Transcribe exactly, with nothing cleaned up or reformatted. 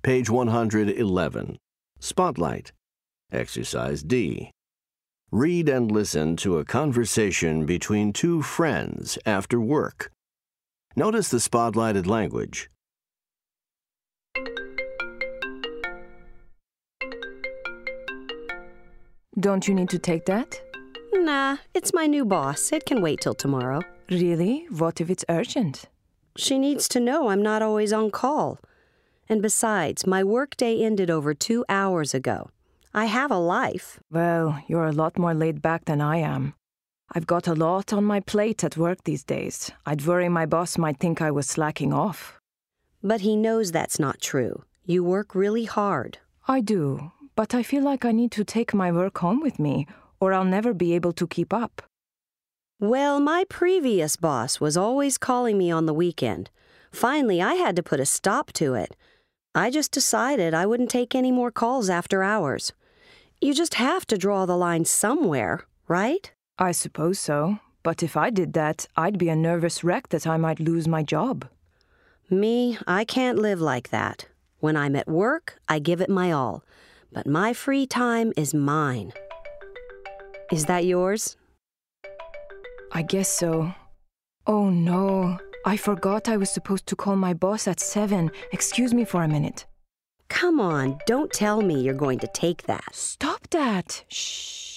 Page one hundred eleven. Spotlight. Exercise D. Read and listen to a conversation between two friends after work. Notice the spotlighted language. Don't you need to take that? Nah, it's my new boss. It can wait till tomorrow. Really? What if it's urgent? She needs to know I'm not always on call. And besides, my workday ended over two hours ago. I have a life. Well, you're a lot more laid back than I am. I've got a lot on my plate at work these days. I'd worry my boss might think I was slacking off. But he knows that's not true. You work really hard. I do, but I feel like I need to take my work home with me, or I'll never be able to keep up. Well, my previous boss was always calling me on the weekend. Finally, I had to put a stop to it. I just decided I wouldn't take any more calls after hours. You just have to draw the line somewhere, right? I suppose so, but if I did that, I'd be a nervous wreck that I might lose my job. Me, I can't live like that. When I'm at work, I give it my all. But my free time is mine. Is that yours? I guess so. Oh no, I forgot I was supposed to call my boss at seven. Excuse me for a minute. Come on, don't tell me you're going to take that. Stop that. Shh.